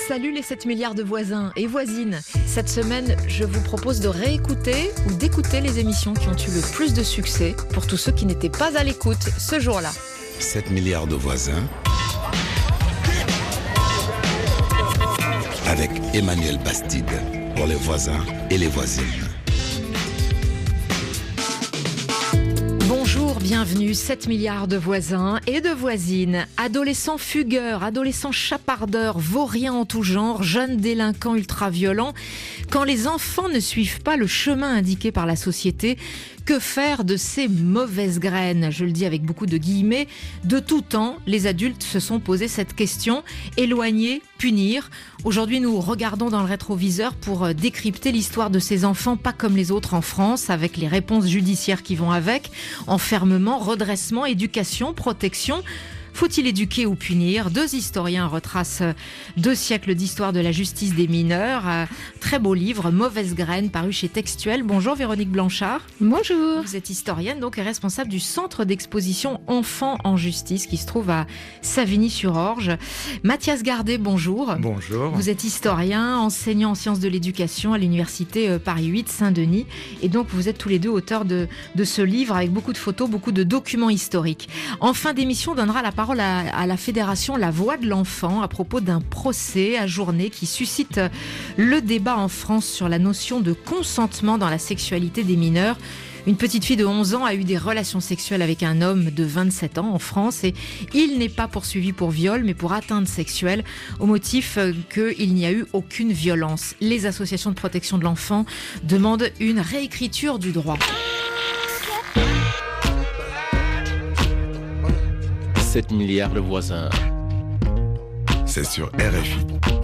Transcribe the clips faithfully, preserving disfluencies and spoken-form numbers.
Salut les sept milliards de voisins et voisines. Cette semaine, je vous propose de réécouter ou d'écouter les émissions qui ont eu le plus de succès pour tous ceux qui n'étaient pas à l'écoute ce jour-là. sept milliards de voisins avec Emmanuel Bastide pour les voisins et les voisines. Bonjour, bienvenue, sept milliards de voisins et de voisines, adolescents fugueurs, adolescents chapardeurs, vauriens en tout genre, jeunes délinquants ultra-violents. Quand les enfants ne suivent pas le chemin indiqué par la société, que faire de ces mauvaises graines ? Je le dis avec beaucoup de guillemets. De tout temps, les adultes se sont posé cette question. Éloigner, punir. Aujourd'hui, nous regardons dans le rétroviseur pour décrypter l'histoire de ces enfants pas comme les autres en France, avec les réponses judiciaires qui vont avec. Enfermement, redressement, éducation, protection. Faut-il éduquer ou punir ? Deux historiens retracent deux siècles d'histoire de la justice des mineurs. Un très beau livre, Mauvaise graine, paru chez Textuel. Bonjour Véronique Blanchard. Bonjour. Vous êtes historienne donc et responsable du centre d'exposition Enfants en justice qui se trouve à Savigny-sur-Orge. Mathias Gardet, bonjour. Bonjour. Vous êtes historien, enseignant en sciences de l'éducation à l'université Paris huit Saint-Denis. Et donc vous êtes tous les deux auteurs de, de ce livre avec beaucoup de photos, beaucoup de documents historiques. En fin d'émission, on donnera la parole à, à la fédération La Voix de l'Enfant à propos d'un procès ajourné qui suscite le débat en France sur la notion de consentement dans la sexualité des mineurs. Une petite fille de onze ans a eu des relations sexuelles avec un homme de vingt-sept ans en France et il n'est pas poursuivi pour viol mais pour atteinte sexuelle au motif qu'il n'y a eu aucune violence. Les associations de protection de l'enfant demandent une réécriture du droit. sept milliards de voisins. C'est sur R F I.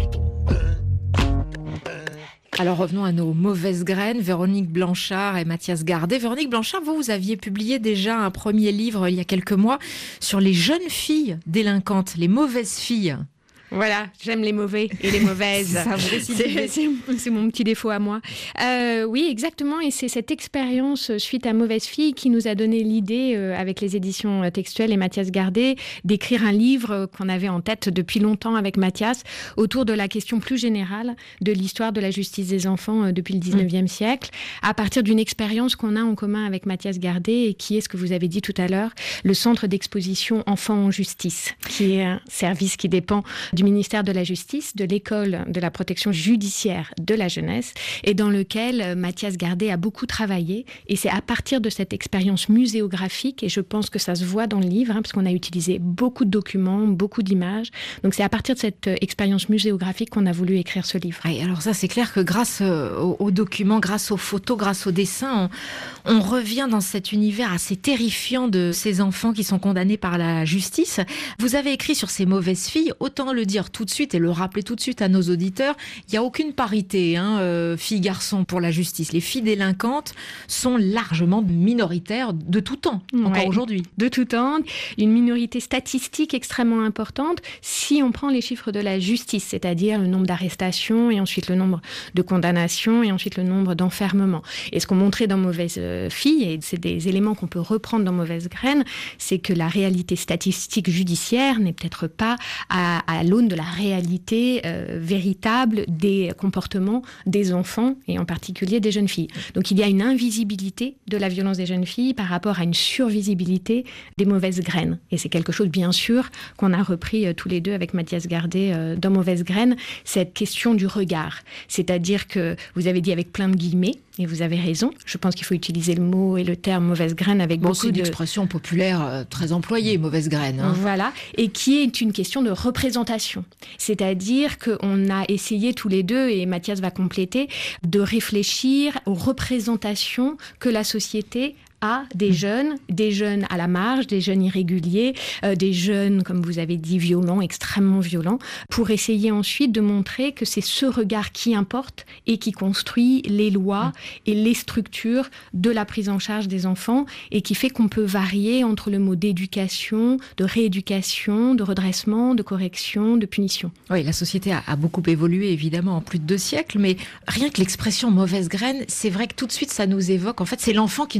Alors revenons à nos mauvaises graines, Véronique Blanchard et Mathias Gardet. Véronique Blanchard, vous, vous aviez publié déjà un premier livre il y a quelques mois sur les jeunes filles délinquantes, les mauvaises filles. Voilà, j'aime les mauvais et les mauvaises. Ça, vous c'est, c'est, c'est mon petit défaut à moi. Euh, oui, exactement. Et c'est cette expérience suite à Mauvaise fille qui nous a donné l'idée, euh, avec les éditions Textuel et Mathias Gardet, d'écrire un livre qu'on avait en tête depuis longtemps avec Mathias, autour de la question plus générale de l'histoire de la justice des enfants euh, depuis le dix-neuvième mmh. siècle, à partir d'une expérience qu'on a en commun avec Mathias Gardet et qui est ce que vous avez dit tout à l'heure, le centre d'exposition Enfants en justice, qui est un service qui dépend du ministère de la Justice, de l'école de la protection judiciaire de la jeunesse, et dans lequel Mathias Gardet a beaucoup travaillé. Et c'est à partir de cette expérience muséographique, et je pense que ça se voit dans le livre, hein, parce qu'on a utilisé beaucoup de documents, beaucoup d'images. Donc c'est à partir de cette expérience muséographique qu'on a voulu écrire ce livre. Et alors ça, c'est clair que grâce aux, aux documents, grâce aux photos, grâce aux dessins, on, on revient dans cet univers assez terrifiant de ces enfants qui sont condamnés par la justice. Vous avez écrit sur ces mauvaises filles, autant le dire tout de suite et le rappeler tout de suite à nos auditeurs, il n'y a aucune parité, hein, euh, filles-garçons pour la justice. Les filles délinquantes sont largement minoritaires de tout temps, encore ouais, aujourd'hui. De tout temps, une minorité statistique extrêmement importante si on prend les chiffres de la justice, c'est-à-dire le nombre d'arrestations et ensuite le nombre de condamnations et ensuite le nombre d'enfermements. Et ce qu'on montrait dans Mauvaise fille, et c'est des éléments qu'on peut reprendre dans Mauvaise graine, c'est que la réalité statistique judiciaire n'est peut-être pas à, à l'aune de la réalité euh, véritable des comportements des enfants et en particulier des jeunes filles. Donc il y a une invisibilité de la violence des jeunes filles par rapport à une survisibilité des mauvaises graines. Et c'est quelque chose, bien sûr, qu'on a repris euh, tous les deux avec Mathias Gardet euh, dans Mauvaise graine, cette question du regard. C'est-à-dire que vous avez dit avec plein de guillemets, et vous avez raison, je pense qu'il faut utiliser le mot et le terme mauvaise graine avec bon, beaucoup c'est une de... expression populaire euh, très employée, mauvaise graine. Hein. Voilà, et qui est une question de représentation. C'est-à-dire qu'on a essayé tous les deux, et Mathias va compléter, de réfléchir aux représentations que la société à des jeunes, des jeunes à la marge, des jeunes irréguliers, euh, des jeunes, comme vous avez dit, violents, extrêmement violents, pour essayer ensuite de montrer que c'est ce regard qui importe et qui construit les lois et les structures de la prise en charge des enfants et qui fait qu'on peut varier entre le mot d'éducation, de rééducation, de redressement, de correction, de punition. Oui, la société a, a beaucoup évolué, évidemment, en plus de deux siècles, mais rien que l'expression mauvaise graine, c'est vrai que tout de suite, ça nous évoque, en fait, c'est l'enfant qui n'aurait pas dû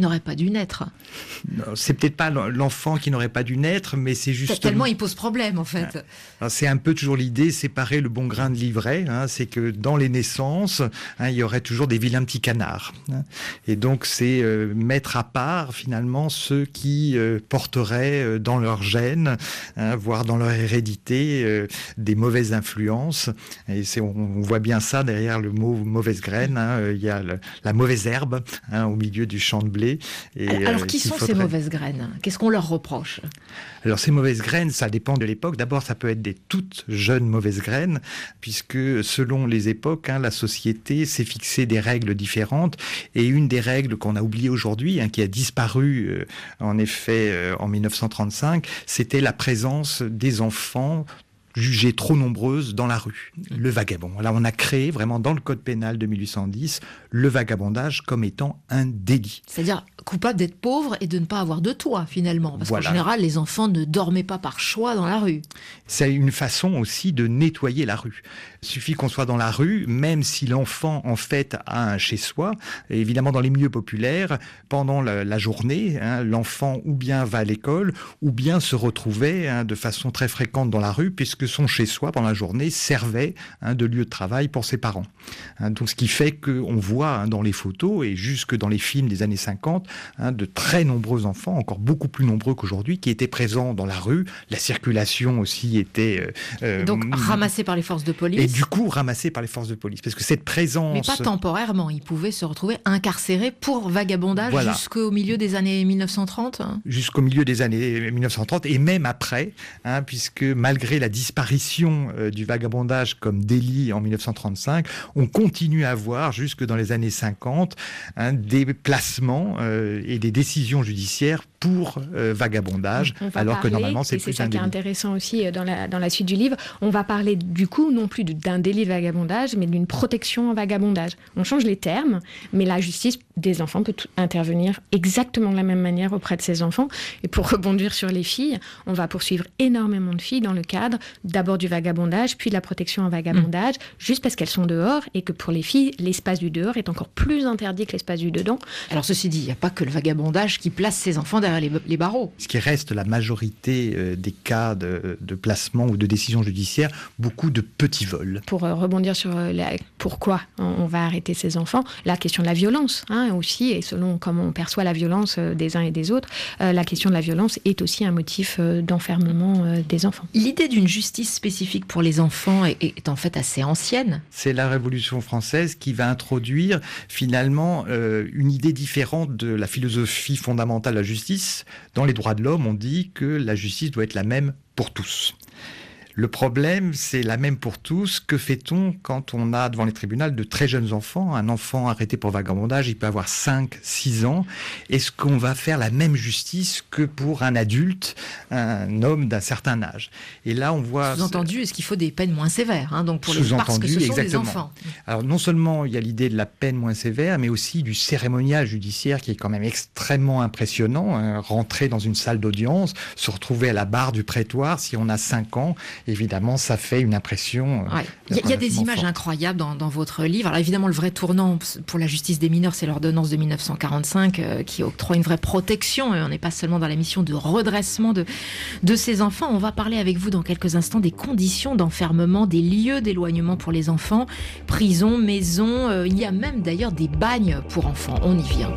dû naître. Non, c'est peut-être pas l'enfant qui n'aurait pas dû naître, mais c'est juste... Tellement il pose problème, en fait. Alors, c'est un peu toujours l'idée, séparer le bon grain de l'ivraie. Hein, c'est que dans les naissances, hein, il y aurait toujours des vilains petits canards. Hein, et donc, c'est euh, mettre à part, finalement, ceux qui euh, porteraient euh, dans leur gène, hein, voire dans leur hérédité, euh, des mauvaises influences. Et c'est, on, on voit bien ça derrière le mot mauvaise graine. Hein, il y a le, la mauvaise herbe hein, au milieu du champ de blé. Et, alors, euh, qui sont faudrait... ces mauvaises graines ? Qu'est-ce qu'on leur reproche ? Alors, ces mauvaises graines, ça dépend de l'époque. D'abord, ça peut être des toutes jeunes mauvaises graines, puisque selon les époques, hein, la société s'est fixé des règles différentes. Et une des règles qu'on a oubliées aujourd'hui, hein, qui a disparu euh, en effet euh, en mille neuf cent trente-cinq, c'était la présence des enfants jugées trop nombreuses dans la rue, le vagabond. Là, on a créé vraiment dans le code pénal de mille huit cent dix le vagabondage comme étant un délit. C'est-à-dire coupable d'être pauvre et de ne pas avoir de toit, finalement. Parce voilà. qu'en général, les enfants ne dormaient pas par choix dans la rue. C'est une façon aussi de nettoyer la rue. Il suffit qu'on soit dans la rue, même si l'enfant, en fait, a un chez-soi. Et évidemment, dans les milieux populaires, pendant la, la journée, hein, l'enfant ou bien va à l'école, ou bien se retrouvait hein, de façon très fréquente dans la rue, puisque son chez-soi, pendant la journée, servait hein, de lieu de travail pour ses parents. Hein, donc, ce qui fait qu'on voit hein, dans les photos, et jusque dans les films des années cinquante, hein, de très nombreux enfants, encore beaucoup plus nombreux qu'aujourd'hui, qui étaient présents dans la rue. La circulation aussi était... Euh, donc, euh, ramassés par les forces de police. Et du coup, ramassés par les forces de police. Parce que cette présence... Mais pas temporairement. Ils pouvaient se retrouver incarcérés pour vagabondage voilà. jusqu'au milieu des années mille neuf cent trente. Jusqu'au milieu des années mille neuf cent trente, et même après, hein, puisque malgré la disparition euh, du vagabondage comme délit en mille neuf cent trente-cinq, on continue à voir, jusque dans les années cinquante, hein, des placements euh, et des décisions judiciaires pour euh, vagabondage, alors parler, que normalement c'est plus un délit. C'est ça qui est intéressant aussi dans la, dans la suite du livre. On va parler du coup non plus d'un délit de vagabondage, mais d'une protection en vagabondage. On change les termes, mais la justice des enfants peut intervenir exactement de la même manière auprès de ces enfants. Et pour rebondir sur les filles, on va poursuivre énormément de filles dans le cadre d'abord du vagabondage, puis de la protection en vagabondage, mmh. juste parce qu'elles sont dehors et que pour les filles, l'espace du dehors est encore plus interdit que l'espace du dedans. Alors ceci dit, il n'y a pas que le vagabondage qui place ces enfants derrière les, les barreaux. Ce qui reste la majorité euh, des cas de, de placement ou de décision judiciaire, beaucoup de petits vols. Pour euh, rebondir sur euh, la, pourquoi on, on va arrêter ces enfants, la question de la violence hein, aussi, et selon comment on perçoit la violence euh, des uns et des autres, euh, la question de la violence est aussi un motif euh, d'enfermement euh, des enfants. L'idée d'une justice spécifique pour les enfants est, est en fait assez ancienne. C'est la Révolution française qui va introduire finalement euh, une idée différente de la philosophie fondamentale de la justice. Dans les droits de l'homme, on dit que la justice doit être la même pour tous. Le problème, c'est la même pour tous. Que fait-on quand on a devant les tribunaux de très jeunes enfants ? Un enfant arrêté pour vagabondage, il peut avoir cinq, six ans. Est-ce qu'on va faire la même justice que pour un adulte, un homme d'un certain âge ? Et là, on voit... Sous-entendu, est-ce qu'il faut des peines moins sévères hein, donc pour les... Parce que ce sont des enfants. Alors, non seulement il y a l'idée de la peine moins sévère, mais aussi du cérémonial judiciaire qui est quand même extrêmement impressionnant. Hein. Rentrer dans une salle d'audience, se retrouver à la barre du prétoire, si on a cinq ans... Évidemment, ça fait une impression... Ouais. Il y a, y a des images forte. incroyables dans, dans votre livre. Alors évidemment, le vrai tournant pour la justice des mineurs, c'est l'ordonnance de mille neuf cent quarante-cinq euh, qui octroie une vraie protection. Et on n'est pas seulement dans la mission de redressement de, de ces enfants. On va parler avec vous dans quelques instants des conditions d'enfermement, des lieux d'éloignement pour les enfants, prison, maison. Euh, il y a même d'ailleurs des bagnes pour enfants. On y vient.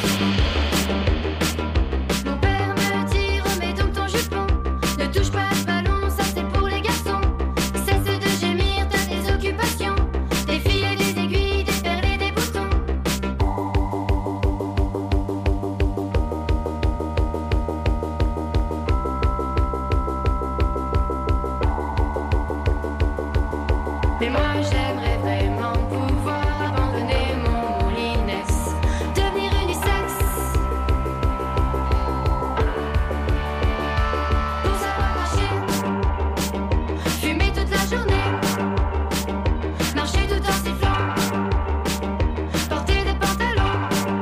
Mon père me dit, remets donc ton jupon, ne touche pas à ce ballon. Mais moi j'aimerais vraiment pouvoir abandonner mon moulinesse, devenir unisexe, pour savoir marcher, fumer toute la journée, marcher tout en sifflant, porter des pantalons.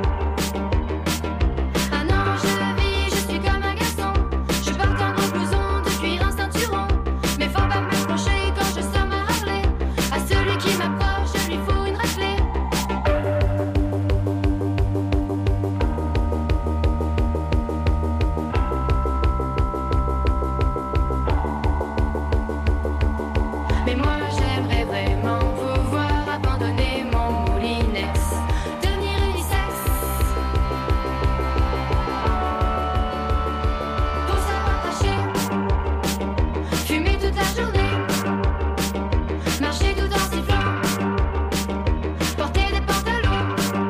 Ah non, je vis, je suis comme un garçon, je porte un gros blouson de cuir, un ceinturon, mais faut pas me reprocher quand je somme à Harley à celui Mais moi j'aimerais vraiment pouvoir abandonner mon moulinex, devenir unisexe, pour savoir tâcher, fumer toute la journée, marcher tout en sifflant, porter des pantalons.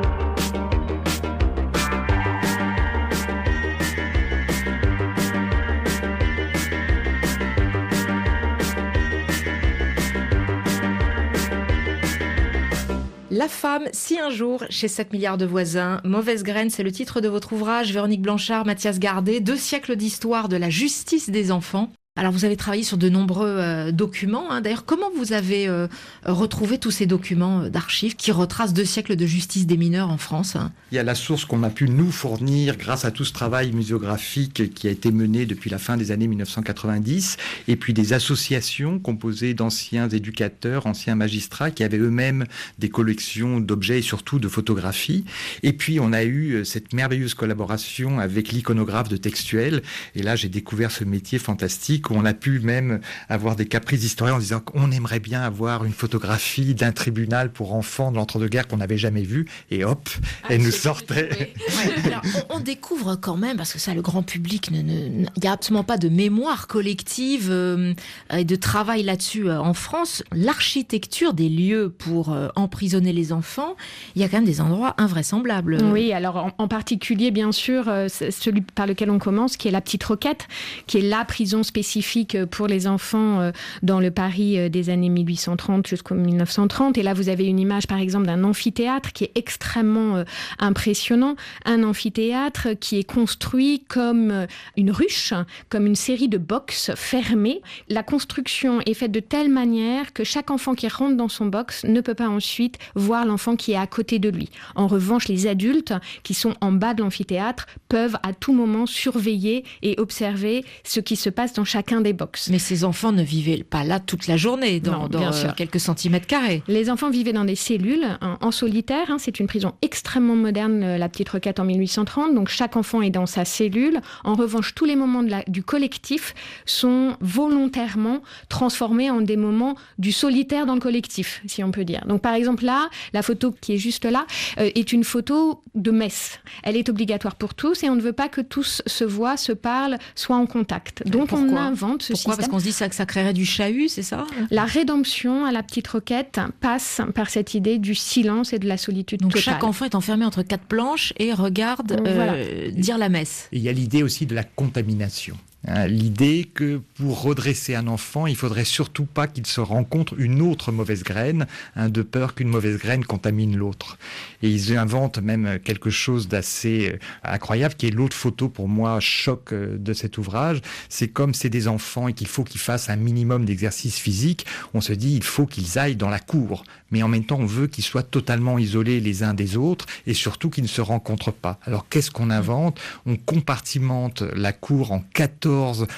La femme, si un jour, chez sept milliards de voisins, Mauvaise graine, c'est le titre de votre ouvrage, Véronique Blanchard, Mathias Gardet, deux siècles d'histoire de la justice des enfants. Alors vous avez travaillé sur de nombreux euh, documents, hein. D'ailleurs, comment vous avez euh, retrouvé tous ces documents euh, d'archives qui retracent deux siècles de justice des mineurs en France, hein? Il y a la source qu'on a pu nous fournir grâce à tout ce travail muséographique qui a été mené depuis la fin des années mille neuf cent quatre-vingt-dix, et puis des associations composées d'anciens éducateurs, anciens magistrats qui avaient eux-mêmes des collections d'objets et surtout de photographies. Et puis on a eu cette merveilleuse collaboration avec l'iconographe de Textuel, et là j'ai découvert ce métier fantastique où on a pu même avoir des caprices d'historiens en disant qu'on aimerait bien avoir une photographie d'un tribunal pour enfants de l'entre-deux-guerres qu'on n'avait jamais vu, et hop, Ah, elle nous c'est- sortait. Ouais. Alors, on, on découvre quand même, parce que ça, le grand public, ne- ne- ne- il n'y a absolument pas de mémoire collective euh, et de travail là-dessus euh, en France. L'architecture des lieux pour euh, emprisonner les enfants, il y a quand même des endroits invraisemblables. Oui, alors en, en particulier, bien sûr, euh, c'est celui par lequel on commence, qui est la Petite Roquette, qui est la prison spécifique pour les enfants euh, dans le Paris euh, des années mille huit cent trente jusqu'en mille neuf cent trente. Et là, vous avez une image, par exemple, d'un amphithéâtre qui est extrêmement euh, impressionnant. Un amphithéâtre qui est construit comme euh, une ruche, comme une série de box fermées. La construction est faite de telle manière que chaque enfant qui rentre dans son box ne peut pas ensuite voir l'enfant qui est à côté de lui. En revanche, les adultes qui sont en bas de l'amphithéâtre peuvent à tout moment surveiller et observer ce qui se passe dans chacun des box. Mais ces enfants ne vivaient pas là toute la journée, dans, Non, dans, bien euh, sûr. quelques centimètres carrés. Les enfants vivaient dans des cellules en, en solitaire. Hein. C'est une prison extrêmement moderne, euh, la Petite Roquette en mille huit cent trente. Donc chaque enfant est dans sa cellule. En revanche, tous les moments de la, du collectif sont volontairement transformés en des moments du solitaire dans le collectif, si on peut dire. Donc par exemple là, la photo qui est juste là euh, est une photo de messe. Elle est obligatoire pour tous et on ne veut pas que tous se voient, se parlent, soient en contact. Donc on Pourquoi invente ce Pourquoi système. Parce qu'on se dit ça, que ça créerait du chahut, c'est ça? La rédemption à la Petite Roquette passe par cette idée du silence et de la solitude Donc totale. chaque enfant est enfermé entre quatre planches et regarde euh, Voilà. dire la messe. Et il y a l'idée aussi de la contamination. Hein, l'idée que pour redresser un enfant, il faudrait surtout pas qu'il se rencontre une autre mauvaise graine, hein, de peur qu'une mauvaise graine contamine l'autre. Et ils inventent même quelque chose d'assez euh, incroyable, qui est l'autre photo pour moi choc euh, de cet ouvrage. C'est comme c'est des enfants et qu'il faut qu'ils fassent un minimum d'exercice physique, on se dit il faut qu'ils aillent dans la cour. Mais en même temps, on veut qu'ils soient totalement isolés les uns des autres et surtout qu'ils ne se rencontrent pas. Alors qu'est-ce qu'on invente? On compartimente la cour en quatorze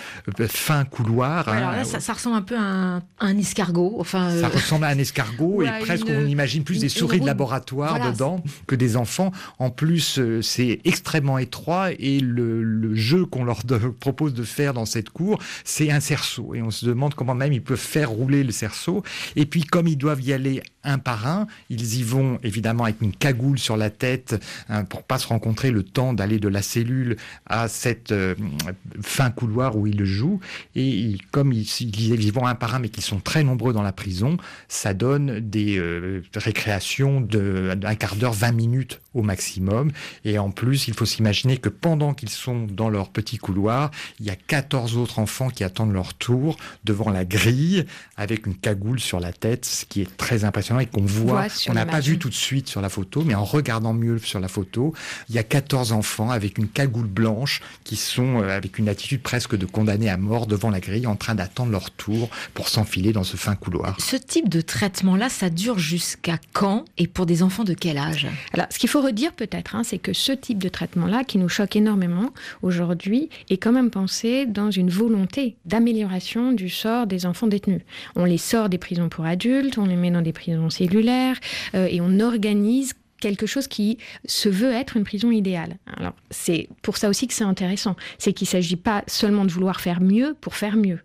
fins couloirs. Ouais, alors hein. là, ça, ça ressemble un peu à un, à un escargot. Enfin, Ça euh, ressemble à un escargot ou et à presque une- on imagine plus une- des une souris de roue- laboratoire Voilà, dedans que des enfants. En plus, euh, c'est extrêmement étroit et le, le jeu qu'on leur de- propose de faire dans cette cour, c'est un cerceau. Et on se demande comment même ils peuvent faire rouler le cerceau. Et puis, comme ils doivent y aller un par un, ils y vont évidemment avec une cagoule sur la tête hein, pour pas se rencontrer le temps d'aller de la cellule à cette euh, fin couloir où ils le jouent. Et ils- comme ils, ils y vont un par un, mais qu'ils sont très nombreux dans la prison, ça donne des euh, récréations de- d'un quart d'heure, vingt minutes au maximum. Et en plus, il faut s'imaginer que pendant qu'ils sont dans leur petit couloir, il y a quatorze autres enfants qui attendent leur tour devant la grille avec une cagoule sur la tête, ce qui est très impressionnant et qu'on voit, Voit sur on n'a pas l'image. vu tout de suite sur la photo, mais en regardant mieux sur la photo, il y a quatorze enfants avec une cagoule blanche qui sont euh, avec une attitude presque de condamnés à mort devant la grille en train d'attendre leur tour pour s'enfiler dans ce fin couloir. ce type de traitement-là, ça dure jusqu'à quand et pour des enfants de quel âge? Alors, ce qu'il faut redire peut-être, hein, c'est que ce type de traitement-là, qui nous choque énormément aujourd'hui, est quand même pensé dans une volonté d'amélioration du sort des enfants détenus. On les sort des prisons pour adultes, on les met dans des prisons cellulaires euh, et on organise quelque chose qui se veut être une prison idéale. Alors, c'est pour ça aussi que c'est intéressant. C'est qu'il ne s'agit pas seulement de vouloir faire mieux pour faire mieux.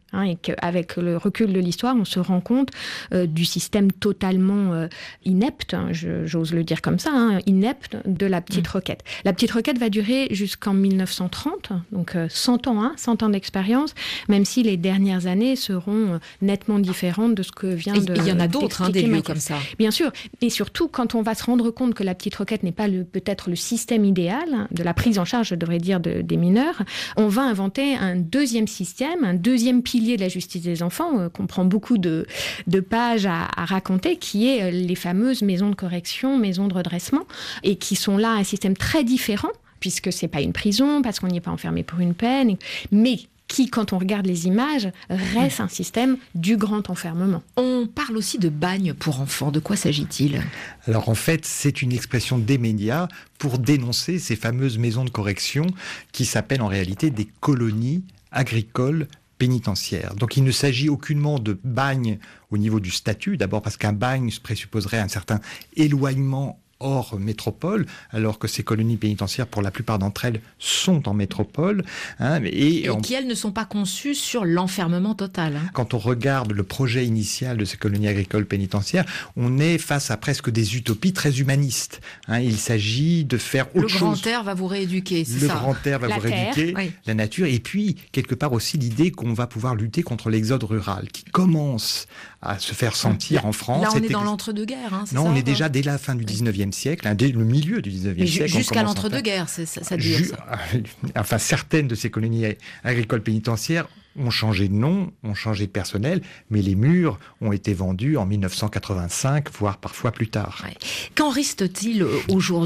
Hein, et qu'avec le recul de l'histoire, on se rend compte euh, du système totalement euh, inepte, hein, je, j'ose le dire comme ça, hein, inepte de la petite mmh. requête. La petite requête va durer jusqu'en mille neuf cent trente, donc euh, cent ans, hein, cent ans d'expérience, même si les dernières années seront euh, nettement différentes de ce que vient de... Il y en a d'autres, hein, des lieux comme ça. Bien sûr, et surtout quand on va se rendre compte que la petite requête n'est pas le, peut-être le système idéal hein, de la prise en charge, je devrais dire, de, des mineurs, on va inventer un deuxième système, un deuxième pilier de la justice des enfants, euh, qu'on prend beaucoup de, de pages à, à raconter, qui est euh, les fameuses maisons de correction, maisons de redressement, et qui sont là un système très différent, puisque c'est pas une prison, parce qu'on n'y est pas enfermé pour une peine, mais qui, quand on regarde les images, reste un système du grand enfermement. On parle aussi de bagne pour enfants. De quoi s'agit-il ? Alors en fait, c'est une expression des médias pour dénoncer ces fameuses maisons de correction qui s'appellent en réalité des colonies agricoles pénitentiaire. Donc il ne s'agit aucunement de bagne au niveau du statut, d'abord parce qu'un bagne présupposerait un certain éloignement hors métropole, alors que ces colonies pénitentiaires, pour la plupart d'entre elles, sont en métropole. Hein, et et on... qui, elles, ne sont pas conçues sur l'enfermement total. Hein. Quand on regarde le projet initial de ces colonies agricoles pénitentiaires, on est face à presque des utopies très humanistes. Hein, il s'agit de faire autre chose. Le grand air va vous rééduquer, c'est le ça. Le grand air va la vous terre, rééduquer, oui. La nature, et puis, quelque part aussi, l'idée qu'on va pouvoir lutter contre l'exode rural, qui commence à se faire sentir là, en France. Là, on est C'était... dans l'entre-deux-guerres, hein, c'est non, ça, on est hein. déjà dès la fin du dix-neuvième siècle, hein, dès le milieu du dix-neuvième Mais siècle. jusqu'à l'entre-deux-guerres, ça, ça dure, Ju- ça. Enfin, certaines de ces colonies agricoles pénitentiaires ont changé de nom, ont changé de personnel, mais les murs ont été vendus en mille neuf cent quatre-vingt-cinq, voire parfois plus tard. Ouais. Qu'en reste-t-il aujourd'hui ?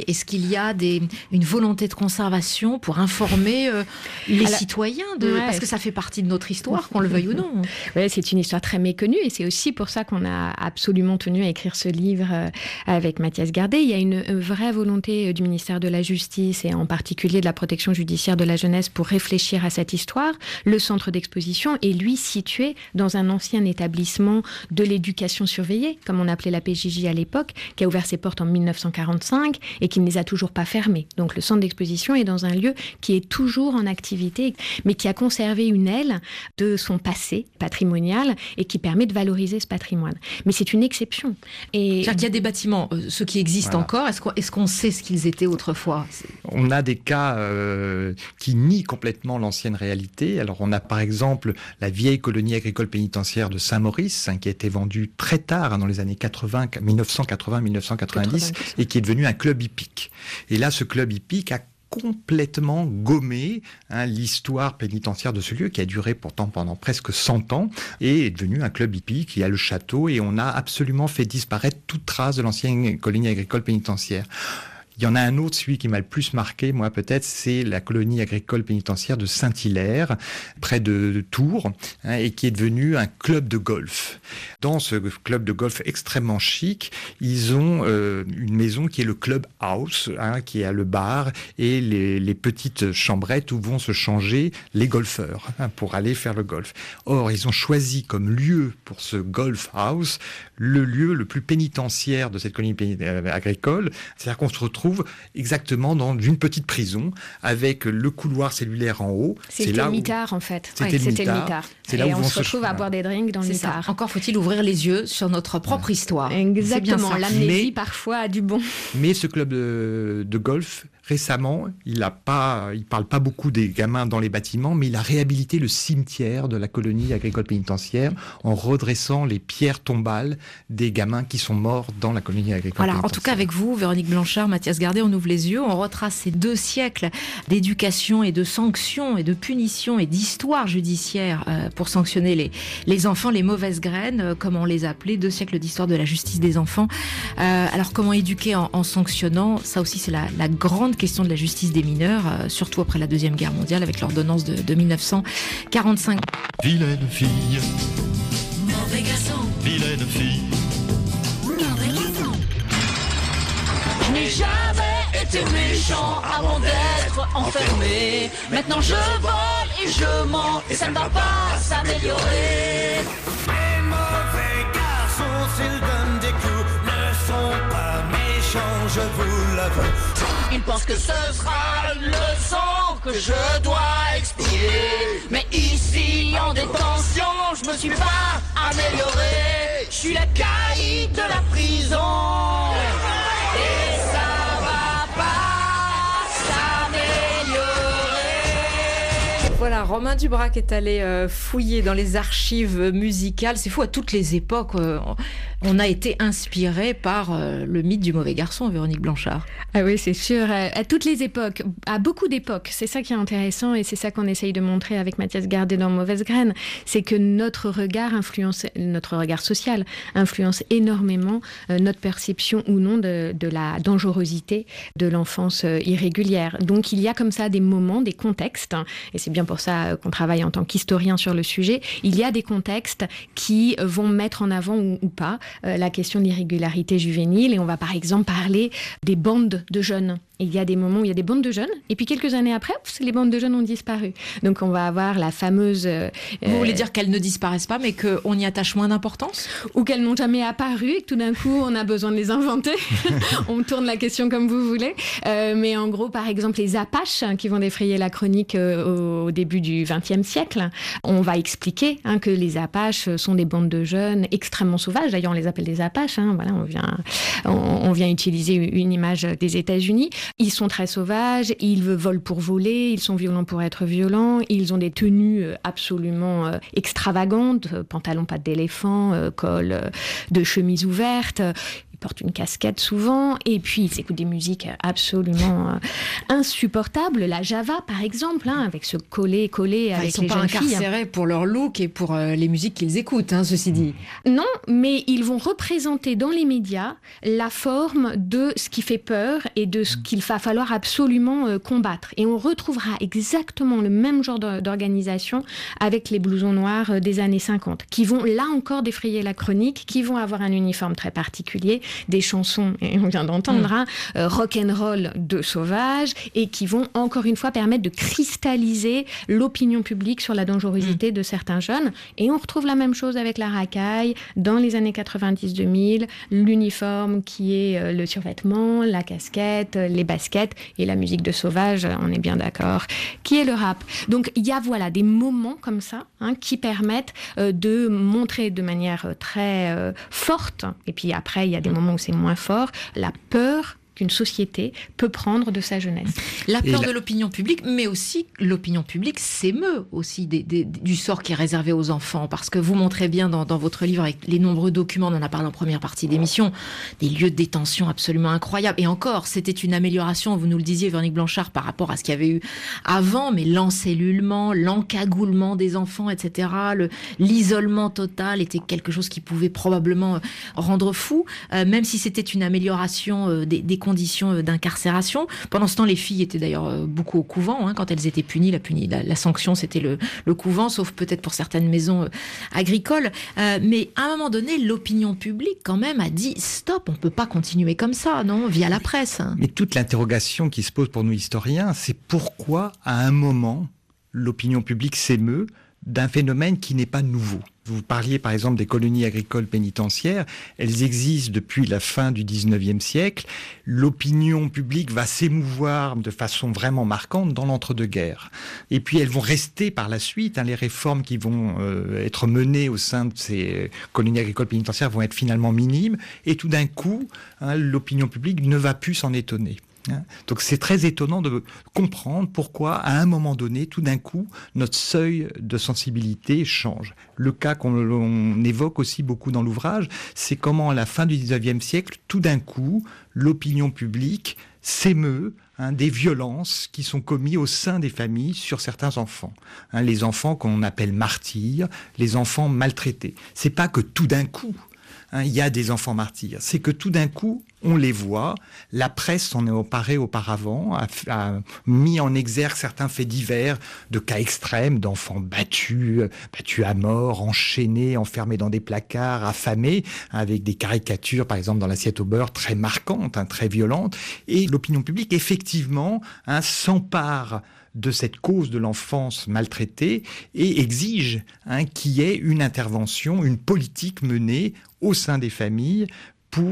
Est-ce qu'il y a des, une volonté de conservation pour informer euh, les Alors, citoyens de, ouais. parce que ça fait partie de notre histoire, qu'on le veuille ou non. Ouais, c'est une histoire très méconnue et c'est aussi pour ça qu'on a absolument tenu à écrire ce livre euh, avec Mathias Gardet. Il y a une, une vraie volonté euh, du ministère de la Justice et en particulier de la protection judiciaire de la jeunesse pour réfléchir à cette histoire. Le centre d'exposition est, lui, situé dans un ancien établissement de l'éducation surveillée, comme on appelait la P J J à l'époque, qui a ouvert ses portes en mille neuf cent quarante-cinq et qui ne les a toujours pas fermées. Donc le centre d'exposition est dans un lieu qui est toujours en activité, mais qui a conservé une aile de son passé patrimonial et qui permet de valoriser ce patrimoine. Mais c'est une exception. Et... C'est-à-dire qu'il y a des bâtiments, euh, ceux qui existent Voilà. encore, est-ce qu'on, est-ce qu'on sait ce qu'ils étaient autrefois ? C'est... On a des cas euh, qui nient complètement l'ancienne réalité. Alors on a par exemple la vieille colonie agricole pénitentiaire de Saint-Maurice, hein, qui a été vendue très tard, hein, dans les années quatre-vingts, dix-neuf cent quatre-vingts dix-neuf cent quatre-vingt-dix, quatre-vingt-dix, et qui est devenu un club hippique. Et là, ce club hippique a complètement gommé hein, l'histoire pénitentiaire de ce lieu qui a duré pourtant pendant presque cent ans et est devenu un club hippique. Il y a le château et on a absolument fait disparaître toute trace de l'ancienne colonie agricole pénitentiaire. Il y en a un autre, celui qui m'a le plus marqué, moi peut-être, c'est la colonie agricole pénitentiaire de Saint-Hilaire, près de Tours, hein, et qui est devenu un club de golf. Dans ce club de golf extrêmement chic, ils ont euh, une maison qui est le club house, hein, qui a le bar et les, les petites chambrettes où vont se changer les golfeurs hein, pour aller faire le golf. Or, ils ont choisi comme lieu pour ce golf house le lieu le plus pénitentiaire de cette colonie pénit- euh, agricole, c'est-à-dire qu'on se retrouve exactement dans une petite prison avec le couloir cellulaire en haut. C'était c'est là le où... mitard en fait. C'était, Ouais, le, c'était mitard. le mitard. C'est là et où on vont se retrouve à boire des drinks dans le C'est mitard. ça. Encore faut-il ouvrir les yeux sur notre propre histoire. Exactement. C'est bien ça. L'amnésie Mais- parfois a du bon. Mais ce club de, de golf, récemment, il a pas, il parle pas beaucoup des gamins dans les bâtiments, mais il a réhabilité le cimetière de la colonie agricole pénitentiaire en redressant les pierres tombales des gamins qui sont morts dans la colonie agricole Voilà, en pénitentiaire. tout cas avec vous, Véronique Blanchard, Mathias Gardet, on ouvre les yeux, on retrace ces deux siècles d'éducation et de sanctions et de punitions et d'histoire judiciaire euh, pour sanctionner les, les enfants, les mauvaises graines, euh, comme on les appelait, deux siècles d'histoire de la justice des enfants. Euh, alors comment éduquer en, en sanctionnant ? Ça aussi c'est la, la grande question de la justice des mineurs, euh, surtout après la Deuxième Guerre mondiale avec l'ordonnance de, de mille neuf cent quarante-cinq. Vilaine fille, Mauvais garçon, vilaine fille. je n'ai jamais été méchant avant d'être enfermé. Maintenant je vole et je mens et ça ne va pas s'améliorer. Les mauvais garçons, s'ils donnent des coups, ne sont pas méchants, je vous l'avoue. Ils pensent que ce sera une leçon que je dois expier. Mais ici, en détention, je me suis pas amélioré. Je suis la caïd de la prison. Et ça va pas s'améliorer. Voilà, Romain Dubrac est allé euh, fouiller dans les archives musicales. C'est fou, à toutes les époques, euh, on a été inspiré par euh, le mythe du mauvais garçon, Véronique Blanchard. Ah oui, c'est sûr. À toutes les époques, à beaucoup d'époques, c'est ça qui est intéressant et c'est ça qu'on essaye de montrer avec Mathias Gardet dans Mauvaise Graine, c'est que notre regard influence, notre regard social influence énormément euh, notre perception ou non de, de la dangerosité de l'enfance euh, irrégulière. Donc il y a comme ça des moments, des contextes, hein, et c'est bien pour ça euh, qu'on travaille en tant qu'historien sur le sujet, il y a des contextes qui euh, vont mettre en avant ou, ou pas euh, la question de l'irrégularité juvénile et on va par exemple parler des bandes de jeunes. Il y a des moments où il y a des bandes de jeunes, et puis quelques années après, ouf, les bandes de jeunes ont disparu. Donc on va avoir la fameuse... Euh, Vous voulez dire qu'elles ne disparaissent pas, mais qu'on y attache moins d'importance ? Ou qu'elles n'ont jamais apparu, et que tout d'un coup, on a besoin de les inventer. On tourne la question comme vous voulez. Euh, mais en gros, par exemple, les Apaches, hein, qui vont défrayer la chronique euh, au début du vingtième siècle, on va expliquer hein, que les Apaches sont des bandes de jeunes extrêmement sauvages. D'ailleurs, on les appelle des Apaches. Hein, voilà, on vient, on, on vient utiliser une image des États-Unis. Ils sont très sauvages, ils volent pour voler, ils sont violents pour être violents, ils ont des tenues absolument extravagantes, pantalons pattes d'éléphant, col de chemise ouverte. Ils portent une casquette souvent, et puis ils écoutent des musiques absolument insupportables. La Java, par exemple, hein, avec ce collé-collé avec les jeunes filles. Ils ne sont pas incarcérés pour leur look et pour euh, les musiques qu'ils écoutent, hein, ceci dit. Non, mais ils vont représenter dans les médias la forme de ce qui fait peur et de ce qu'il va falloir absolument euh, combattre. Et on retrouvera exactement le même genre d'organisation avec les blousons noirs des années cinquante, qui vont là encore défrayer la chronique, qui vont avoir un uniforme très particulier, des chansons, et on vient d'entendre, mmh. hein, euh, rock'n'roll de sauvages, et qui vont encore une fois permettre de cristalliser l'opinion publique sur la dangerosité mmh. de certains jeunes. Et on retrouve la même chose avec la racaille dans les années quatre-vingt-dix deux mille, l'uniforme qui est euh, le survêtement, la casquette, les baskets et la musique de sauvage, on est bien d'accord, qui est le rap. Donc il y a voilà des moments comme ça hein, qui permettent euh, de montrer de manière très euh, forte, et puis après il y a des moments où c'est moins fort, la peur qu'une société peut prendre de sa jeunesse. La peur la... de l'opinion publique, mais aussi l'opinion publique s'émeut aussi des, des, du sort qui est réservé aux enfants, parce que vous montrez bien dans, dans votre livre, avec les nombreux documents, on en a parlé en première partie d'émission, des lieux de détention absolument incroyables. Et encore, c'était une amélioration, vous nous le disiez, Véronique Blanchard, par rapport à ce qu'il y avait eu avant, mais l'encellulement, l'encagoulement des enfants, et cetera, le, l'isolement total était quelque chose qui pouvait probablement rendre fou, euh, même si c'était une amélioration euh, des, des conditions d'incarcération. Pendant ce temps, les filles étaient d'ailleurs beaucoup au couvent. Hein, quand elles étaient punies, la, puni- la, la sanction, c'était le, le couvent, sauf peut-être pour certaines maisons euh, agricoles. Euh, mais à un moment donné, l'opinion publique, quand même, a dit « Stop, on ne peut pas continuer comme ça, non ?» Via la presse. Mais toute l'interrogation qui se pose pour nous historiens, c'est pourquoi, à un moment, l'opinion publique s'émeut d'un phénomène qui n'est pas nouveau. Vous parliez par exemple des colonies agricoles pénitentiaires, elles existent depuis la fin du dix-neuvième siècle. L'opinion publique va s'émouvoir de façon vraiment marquante dans l'entre-deux-guerres. Et puis elles vont rester par la suite, hein, les réformes qui vont euh, être menées au sein de ces colonies agricoles pénitentiaires vont être finalement minimes, et tout d'un coup, hein, l'opinion publique ne va plus s'en étonner. Donc c'est très étonnant de comprendre pourquoi, à un moment donné, tout d'un coup, notre seuil de sensibilité change. Le cas qu'on on évoque aussi beaucoup dans l'ouvrage, c'est comment, à la fin du dix-neuvième siècle, tout d'un coup, l'opinion publique s'émeut hein, des violences qui sont commises au sein des familles sur certains enfants. Hein, les enfants qu'on appelle martyrs, les enfants maltraités. C'est pas que tout d'un coup, il y a des enfants martyrs. C'est que tout d'un coup, on les voit. La presse s'en est emparée auparavant, a, a mis en exergue certains faits divers, de cas extrêmes, d'enfants battus, battus à mort, enchaînés, enfermés dans des placards, affamés, avec des caricatures, par exemple, dans l'assiette au beurre, très marquantes, hein, très violentes. Et l'opinion publique, effectivement, hein, s'empare de cette cause de l'enfance maltraitée et exige hein, qu'il y ait une intervention, une politique menée au sein des familles pour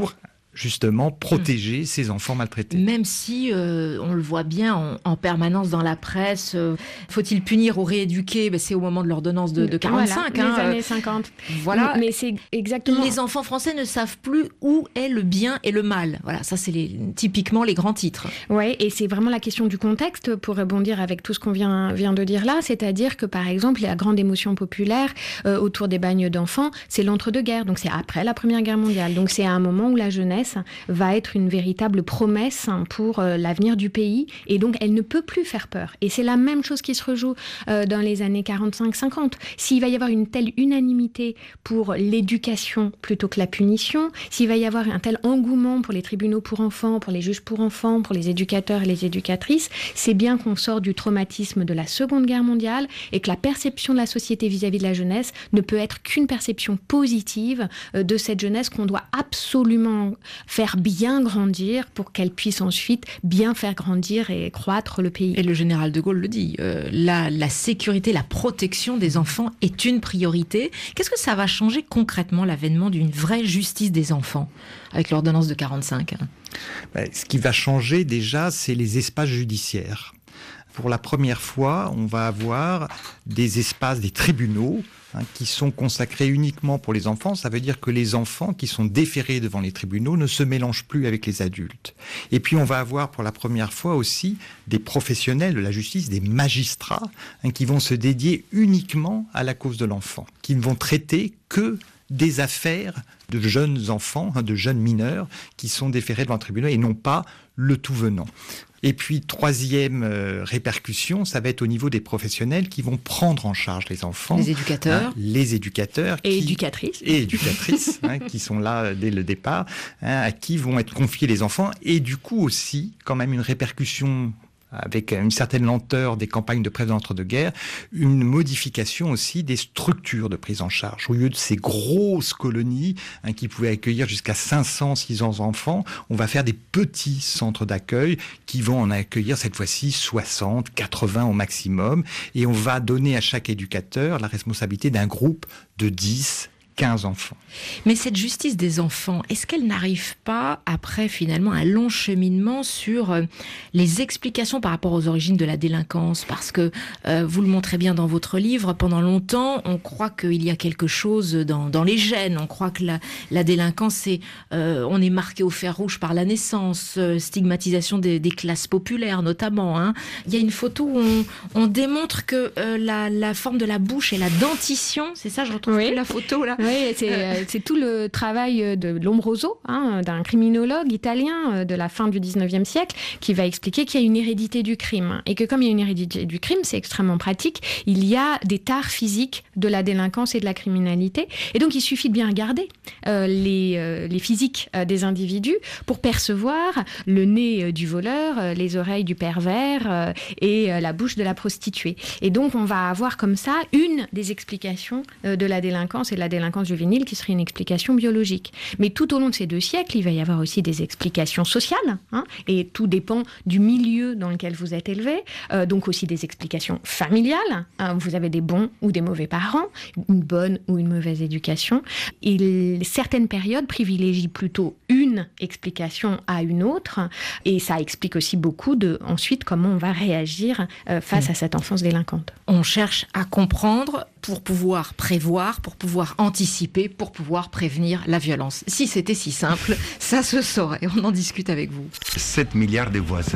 justement protéger mmh. ces enfants maltraités. Même si euh, on le voit bien en, en permanence dans la presse, euh, faut-il punir ou rééduquer? Ben, c'est au moment de l'ordonnance de, de quarante-cinq. Voilà, hein, les années cinquante. Voilà. Mais c'est exactement... Les enfants français ne savent plus où est le bien et le mal. Voilà, ça c'est les, typiquement les grands titres. Oui, et c'est vraiment la question du contexte pour rebondir avec tout ce qu'on vient, vient de dire là. C'est-à-dire que par exemple, la grande émotion populaire euh, autour des bagnes d'enfants, c'est l'entre-deux-guerres. Donc c'est après la Première Guerre mondiale. Donc c'est un moment où la jeunesse va être une véritable promesse pour euh, l'avenir du pays, et donc elle ne peut plus faire peur. Et c'est la même chose qui se rejoue euh, dans les années quarante-cinq cinquante. S'il va y avoir une telle unanimité pour l'éducation plutôt que la punition, s'il va y avoir un tel engouement pour les tribunaux pour enfants, pour les juges pour enfants, pour les éducateurs et les éducatrices, c'est bien qu'on sort du traumatisme de la Seconde Guerre mondiale et que la perception de la société vis-à-vis de la jeunesse ne peut être qu'une perception positive euh, de cette jeunesse qu'on doit absolument faire bien grandir pour qu'elle puisse ensuite bien faire grandir et croître le pays. Et le général de Gaulle le dit, euh, la, la sécurité, la protection des enfants est une priorité. Qu'est-ce que ça va changer concrètement l'avènement d'une vraie justice des enfants avec l'ordonnance de quarante-cinq? Ben, ce qui va changer déjà, c'est les espaces judiciaires. Pour la première fois, on va avoir des espaces, des tribunaux, hein, qui sont consacrés uniquement pour les enfants. Ça veut dire que les enfants qui sont déférés devant les tribunaux ne se mélangent plus avec les adultes. Et puis on va avoir pour la première fois aussi des professionnels de la justice, des magistrats, hein, qui vont se dédier uniquement à la cause de l'enfant, qui ne vont traiter que des affaires de jeunes enfants, hein, de jeunes mineurs qui sont déférés devant le tribunal et non pas le tout venant. Et puis, troisième euh, répercussion, ça va être au niveau des professionnels qui vont prendre en charge les enfants. Les éducateurs. Hein, les éducateurs. Et qui, éducatrices. Et éducatrices, hein, qui sont là dès le départ, hein, à qui vont être confiés les enfants. Et du coup aussi, quand même, une répercussion avec une certaine lenteur des campagnes de presse d'entre-deux-guerres, une modification aussi des structures de prise en charge. Au lieu de ces grosses colonies hein, qui pouvaient accueillir jusqu'à cinq cents, six cents enfants, on va faire des petits centres d'accueil qui vont en accueillir cette fois-ci soixante, quatre-vingts au maximum, et on va donner à chaque éducateur la responsabilité d'un groupe de dix, quinze enfants. Mais cette justice des enfants, est-ce qu'elle n'arrive pas après finalement un long cheminement sur euh, les explications par rapport aux origines de la délinquance? Parce que euh, vous le montrez bien dans votre livre, pendant longtemps on croit qu'il y a quelque chose dans, dans les gènes, on croit que la, la délinquance c'est, euh, on est marqué au fer rouge par la naissance, euh, stigmatisation des, des classes populaires notamment. Hein. Il y a une photo où on, on démontre que euh, la, la forme de la bouche et la dentition, c'est ça, je retrouve oui. plus la photo là. Oui, c'est, euh, c'est tout le travail de Lombroso, hein, d'un criminologue italien de la fin du dix-neuvième siècle, qui va expliquer qu'il y a une hérédité du crime. Et que comme il y a une hérédité du crime, c'est extrêmement pratique, il y a des tares physiques de la délinquance et de la criminalité. Et donc il suffit de bien regarder euh, les, euh, les physiques euh, des individus pour percevoir le nez euh, du voleur, euh, les oreilles du pervers euh, et euh, la bouche de la prostituée. Et donc on va avoir comme ça une des explications euh, de la délinquance et de la délinquance juvénile qui serait une explication biologique. Mais tout au long de ces deux siècles, il va y avoir aussi des explications sociales, hein, et tout dépend du milieu dans lequel vous êtes élevé, euh, donc aussi des explications familiales, hein, vous avez des bons ou des mauvais parents, une bonne ou une mauvaise éducation, et certaines périodes privilégient plutôt une explication à une autre, et ça explique aussi beaucoup de, ensuite, comment on va réagir euh, face mmh. à cette enfance délinquante. On cherche à comprendre pour pouvoir prévoir, pour pouvoir anticiper, pour pouvoir prévenir la violence. Si c'était si simple, ça se saurait. On en discute avec vous. sept milliards de voisins.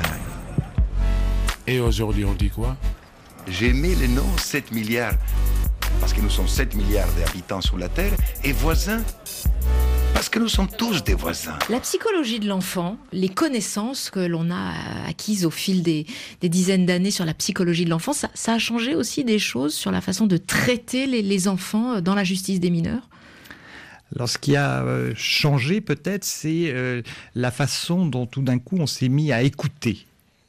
Et aujourd'hui, on dit quoi? J'ai mis le nom sept milliards parce que nous sommes sept milliards d'habitants sur la Terre et voisins parce que nous sommes tous des voisins. La psychologie de l'enfant, les connaissances que l'on a acquises au fil des, des dizaines d'années sur la psychologie de l'enfant, ça, ça a changé aussi des choses sur la façon de traiter les, les enfants dans la justice des mineurs? Alors, ce qui a euh, changé peut-être, c'est euh, la façon dont tout d'un coup on s'est mis à écouter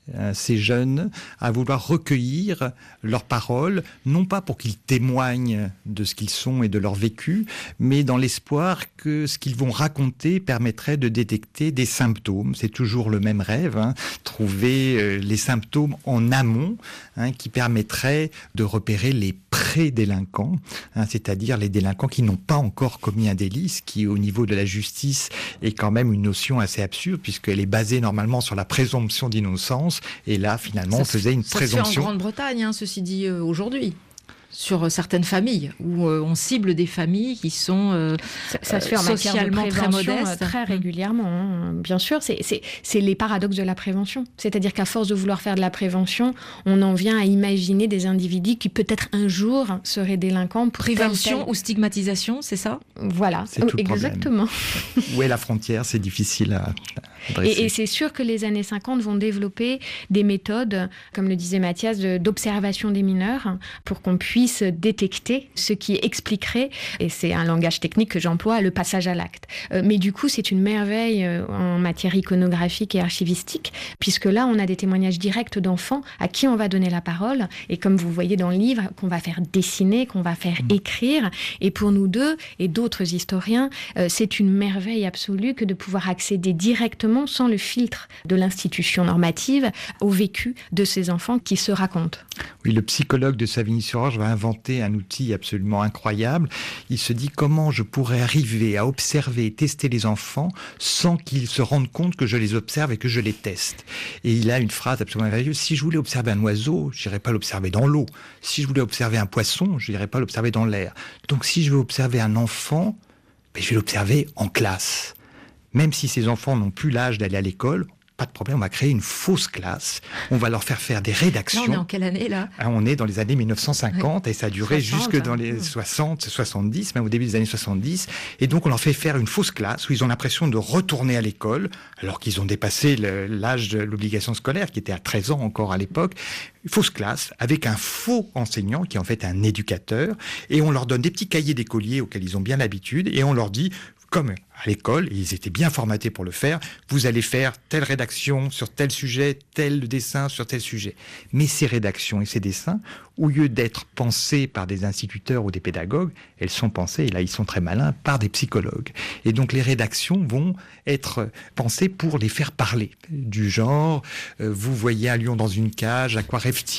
euh, ces jeunes à vouloir recueillir leurs paroles, non pas pour qu'ils témoignent de ce qu'ils sont et de leur vécu, mais dans l'espoir que ce qu'ils vont raconter permettrait de détecter des symptômes. C'est toujours le même rêve, hein, trouver euh, les symptômes en amont, hein, qui permettraient de repérer les pré-délinquants, hein, c'est-à-dire les délinquants qui n'ont pas encore commis un délit, ce qui au niveau de la justice est quand même une notion assez absurde, puisqu'elle est basée normalement sur la présomption d'innocence, et là finalement ça on faisait une ça présomption. Se fait en Grande-Bretagne, hein, ceci dit, euh, aujourd'hui, sur certaines familles, où euh, on cible des familles qui sont euh, ça, ça se fait en socialement matière de très prévention, modestes. Très régulièrement, hein. Bien sûr, c'est, c'est, c'est les paradoxes de la prévention. C'est-à-dire qu'à force de vouloir faire de la prévention, on en vient à imaginer des individus qui peut-être un jour seraient délinquants. Pour Prévention tel, tel... ou stigmatisation, c'est ça ? Voilà, C'est tout le exactement. Où est la frontière ? C'est difficile à adresser. Et, et c'est sûr que les années cinquante vont développer des méthodes, comme le disait Mathias, de, d'observation des mineurs, pour qu'on puisse détecter ce qui expliquerait, et c'est un langage technique que j'emploie, le passage à l'acte. Euh, mais du coup, c'est une merveille euh, en matière iconographique et archivistique, puisque là, on a des témoignages directs d'enfants à qui on va donner la parole, et comme vous voyez dans le livre, qu'on va faire dessiner, qu'on va faire écrire. Et pour nous deux, et d'autres historiens, euh, c'est une merveille absolue que de pouvoir accéder directement, sans le filtre de l'institution normative, au vécu de ces enfants qui se racontent. Oui, le psychologue de Savigny-sur-Orge va inventer un outil absolument incroyable. Il se dit comment je pourrais arriver à observer et tester les enfants sans qu'ils se rendent compte que je les observe et que je les teste. Et il a une phrase absolument merveilleuse. Si je voulais observer un oiseau, je n'irais pas l'observer dans l'eau. Si je voulais observer un poisson, je n'irais pas l'observer dans l'air. Donc si je veux observer un enfant, ben, je vais l'observer en classe. Même si ces enfants n'ont plus l'âge d'aller à l'école, pas de problème, on va créer une fausse classe. On va leur faire faire des rédactions. Là, on est en quelle année, là ? On est dans les années mille neuf cent cinquante, oui. Et ça a duré soixante, jusque dans les soixante, soixante-dix, même au début des années soixante-dix. Et donc, on leur fait faire une fausse classe où ils ont l'impression de retourner à l'école, alors qu'ils ont dépassé le, l'âge de l'obligation scolaire, qui était à treize ans encore à l'époque. Une fausse classe avec un faux enseignant, qui est en fait un éducateur. Et on leur donne des petits cahiers d'écoliers auxquels ils ont bien l'habitude. Et on leur dit, comme à l'école, et ils étaient bien formatés pour le faire, vous allez faire telle rédaction sur tel sujet, tel dessin sur tel sujet. Mais ces rédactions et ces dessins, au lieu d'être pensés par des instituteurs ou des pédagogues, elles sont pensées, et là ils sont très malins, par des psychologues. Et donc les rédactions vont être pensées pour les faire parler. Du genre, euh, vous voyez un lion dans une cage, à quoi rêve-t-il ?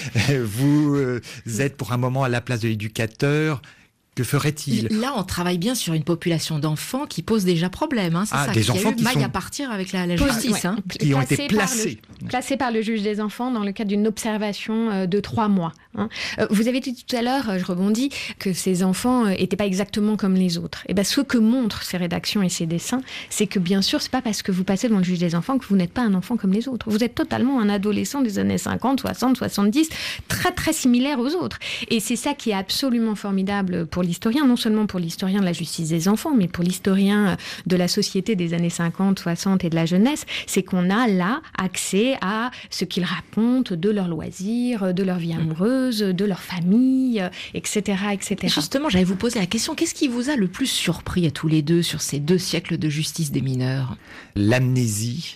Vous euh, êtes pour un moment à la place de l'éducateur. Que ferait-il ? Là, on travaille bien sur une population d'enfants qui pose déjà problème. Hein, c'est ah, ça, des qui enfants a eu qui maille sont... à partir avec la, la Pose, justice. ouais, Hein. Qui ont été placés. Par le, placés par le juge des enfants dans le cadre d'une observation de trois mois. Hein. Vous avez dit tout à l'heure, je rebondis, que ces enfants n'étaient pas exactement comme les autres. Et ben, ce que montrent ces rédactions et ces dessins, c'est que bien sûr, c'est pas parce que vous passez devant le juge des enfants que vous n'êtes pas un enfant comme les autres. Vous êtes totalement un adolescent des années cinquante, soixante, soixante-dix, très très similaire aux autres. Et c'est ça qui est absolument formidable pour l'historien, non seulement pour l'historien de la justice des enfants, mais pour l'historien de la société des années cinquante, soixante et de la jeunesse, c'est qu'on a là accès à ce qu'ils racontent de leurs loisirs, de leur vie amoureuse, de leur famille, et cetera, et cetera. Et justement, j'allais vous poser la question, qu'est-ce qui vous a le plus surpris à tous les deux sur ces deux siècles de justice des mineurs ? L'amnésie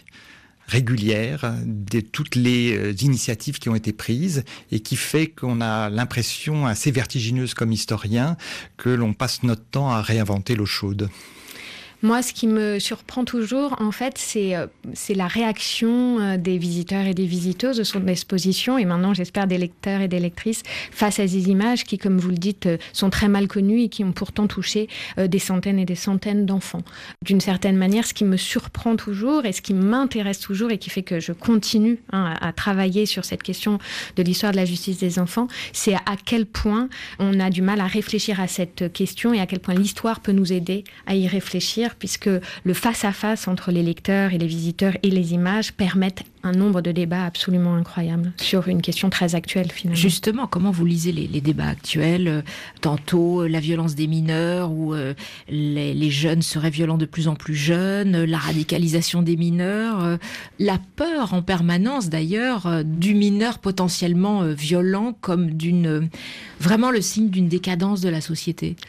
régulière de toutes les euh, initiatives qui ont été prises et qui fait qu'on a l'impression assez vertigineuse comme historien que l'on passe notre temps à réinventer l'eau chaude. Moi, ce qui me surprend toujours, en fait, c'est, euh, c'est la réaction euh, des visiteurs et des visiteuses sur l'exposition, et maintenant, j'espère, des lecteurs et des lectrices, face à ces images qui, comme vous le dites, euh, sont très mal connues et qui ont pourtant touché euh, des centaines et des centaines d'enfants. D'une certaine manière, ce qui me surprend toujours et ce qui m'intéresse toujours et qui fait que je continue hein, à, à travailler sur cette question de l'histoire de la justice des enfants, c'est à, à quel point on a du mal à réfléchir à cette question et à quel point l'histoire peut nous aider à y réfléchir, puisque le face-à-face entre les lecteurs et les visiteurs et les images permettent un nombre de débats absolument incroyables sur une question très actuelle, finalement. Justement, comment vous lisez les, les débats actuels ? euh, Tantôt, euh, la violence des mineurs, ou euh, les, les jeunes seraient violents de plus en plus jeunes, euh, la radicalisation des mineurs, euh, la peur en permanence, d'ailleurs, euh, du mineur potentiellement euh, violent comme d'une, euh, vraiment le signe d'une décadence de la société.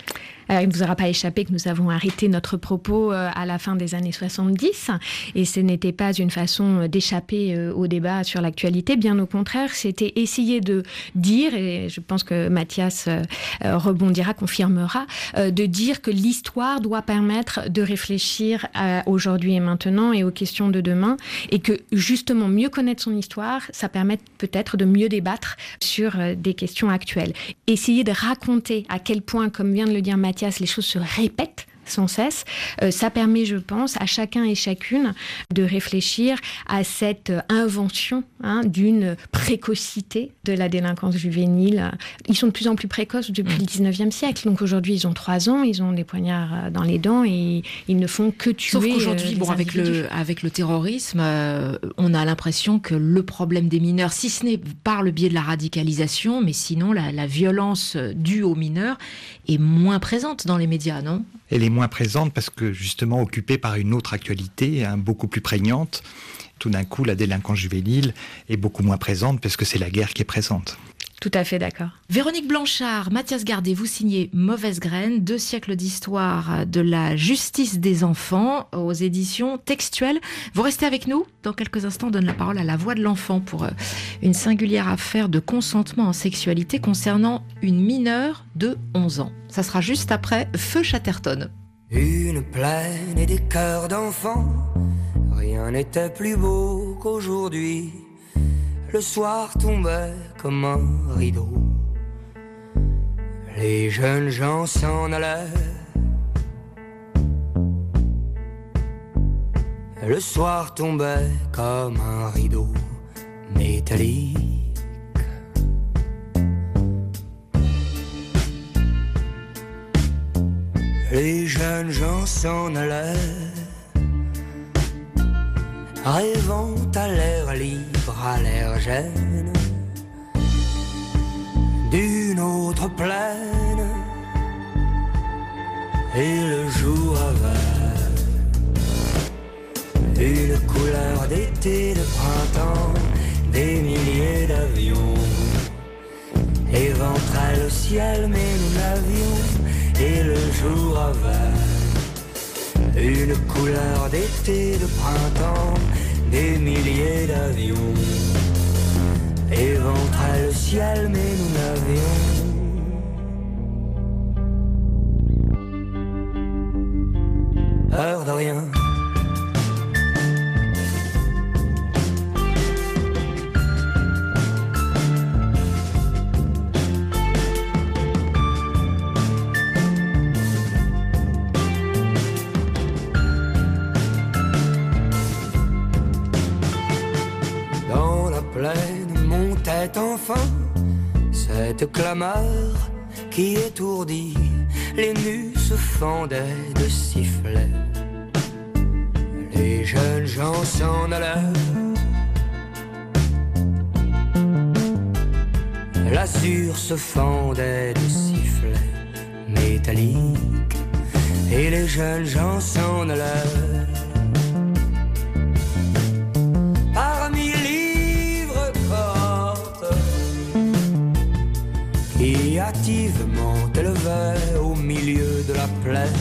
Alors, il ne vous aura pas échappé que nous avons arrêté notre propos euh, à la fin des années soixante-dix, et ce n'était pas une façon d'échapper euh, au débat sur l'actualité, bien au contraire, c'était essayer de dire, et je pense que Mathias euh, rebondira, confirmera, euh, de dire que l'histoire doit permettre de réfléchir à aujourd'hui et maintenant et aux questions de demain, et que justement mieux connaître son histoire, ça permet peut-être de mieux débattre sur euh, des questions actuelles. Essayer de raconter à quel point, comme vient de le dire Mathias, les choses se répètent sans cesse, euh, ça permet, je pense, à chacun et chacune de réfléchir à cette invention hein, d'une précocité de la délinquance juvénile. Ils sont de plus en plus précoces depuis le dix-neuvième siècle. Donc aujourd'hui, ils ont trois ans, ils ont des poignards dans les dents et ils ne font que tuer. Sauf qu'aujourd'hui, euh, bon, avec le, avec le terrorisme, euh, on a l'impression que le problème des mineurs, si ce n'est par le biais de la radicalisation, mais sinon la, la violence due aux mineurs est moins présente dans les médias, non ? Elle est moins présente parce que justement occupée par une autre actualité, hein, beaucoup plus prégnante. Tout d'un coup, la délinquance juvénile est beaucoup moins présente parce que c'est la guerre qui est présente. Tout à fait d'accord. Véronique Blanchard, Mathias Gardet, vous signez Mauvaise graine, deux siècles d'histoire de la justice des enfants aux éditions Textuelles. Vous restez avec nous. Dans quelques instants, on donne la parole à la voix de l'enfant pour une singulière affaire de consentement en sexualité concernant une mineure de onze ans. Ça sera juste après Feu Chatterton. Une plaine et des cœurs d'enfants, rien n'était plus beau qu'aujourd'hui. Le soir tombait comme un rideau, les jeunes gens s'en allaient. Le soir tombait comme un rideau métallique. Les jeunes gens s'en allaient, rêvant à l'air libre, à l'air gêne d'une autre plaine. Et le jour avait une couleur d'été, de printemps, des milliers d'avions éventraient le ciel, mais nous n'avions. Et le jour avait une couleur d'été, de printemps, des milliers d'avions éventraient le ciel, mais nous n'avions peur de rien. Montait enfin cette clameur qui étourdit, les nues se fendaient de sifflets, les jeunes gens s'en allaient. L'azur se fendait de sifflets métalliques et les jeunes gens s'en allaient. Parmi livres cortes qui hâtivement élevaient au milieu de la plaine.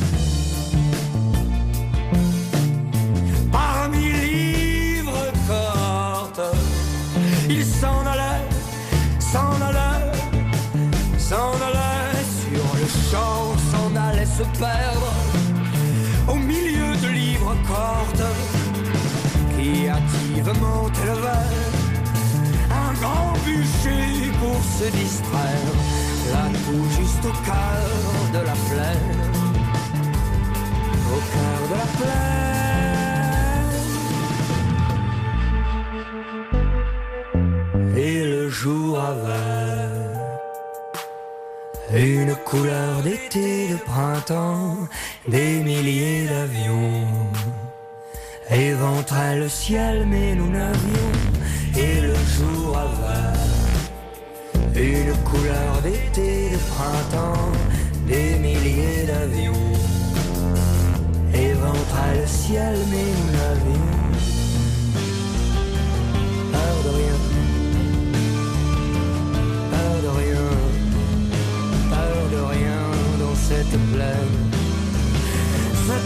Parmi livres cortes, ils s'en allaient, s'en allaient, s'en allaient sur le champ, s'en allaient se perdre au milieu de livres cortes qui hâtivement élevaient un grand bûcher pour se distraire, là tout juste au cœur de la plaine, au cœur de la plaine. Et le jour avait une couleur d'été, de printemps, des milliers d'avions éventraient le ciel, mais nous n'avions. Et le jour avait une couleur d'été, de printemps, des milliers d'avions éventraient le ciel, mais nous n'avions peur de rien, peur de rien, peur de rien dans cette plaine.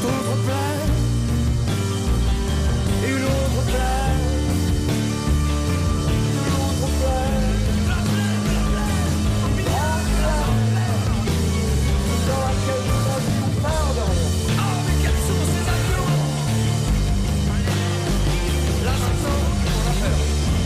autre plaît, une autre plaît, une autre plaît, dans laquelle nous n'avions peur de rien. Ah, mais quels sont ces avions? Là maintenant, on a peur.